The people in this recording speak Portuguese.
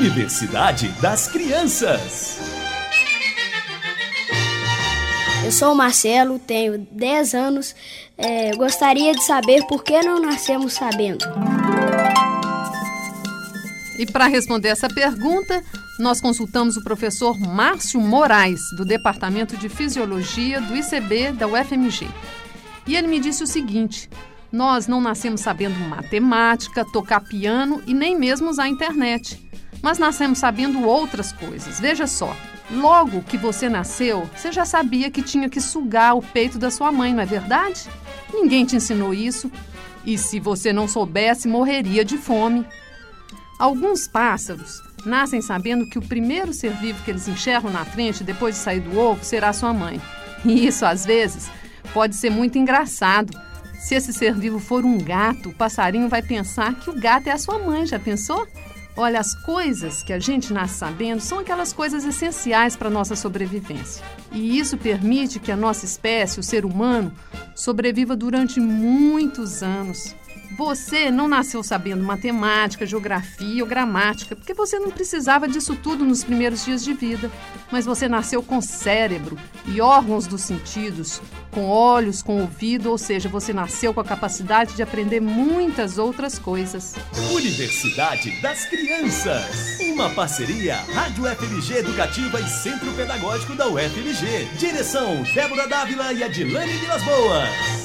Universidade das Crianças. Eu sou o Marcelo, tenho 10 anos. Gostaria de saber por que não nascemos sabendo. E para responder essa pergunta, nós consultamos o professor Márcio Moraes, do Departamento de Fisiologia do ICB da UFMG. E ele me disse o seguinte: nós não nascemos sabendo matemática, tocar piano e nem mesmo usar a internet. Mas nascemos sabendo outras coisas. Veja só, logo que você nasceu, você já sabia que tinha que sugar o peito da sua mãe, não é verdade? Ninguém te ensinou isso. E se você não soubesse, morreria de fome. Alguns pássaros nascem sabendo que o primeiro ser vivo que eles enxergam na frente, depois de sair do ovo, será sua mãe. E isso, às vezes, pode ser muito engraçado. Se esse ser vivo for um gato, o passarinho vai pensar que o gato é a sua mãe, já pensou? Olha, as coisas que a gente nasce sabendo são aquelas coisas essenciais para a nossa sobrevivência. E isso permite que a nossa espécie, o ser humano, sobreviva durante muitos anos. Você não nasceu sabendo matemática, geografia ou gramática, porque você não precisava disso tudo nos primeiros dias de vida. Mas você nasceu com cérebro e órgãos dos sentidos, com olhos, com ouvido, ou seja, você nasceu com a capacidade de aprender muitas outras coisas. Universidade das Crianças. Uma parceria Rádio UFMG Educativa e Centro Pedagógico da UFMG. Direção Débora Dávila e Adilane Vilas Boas.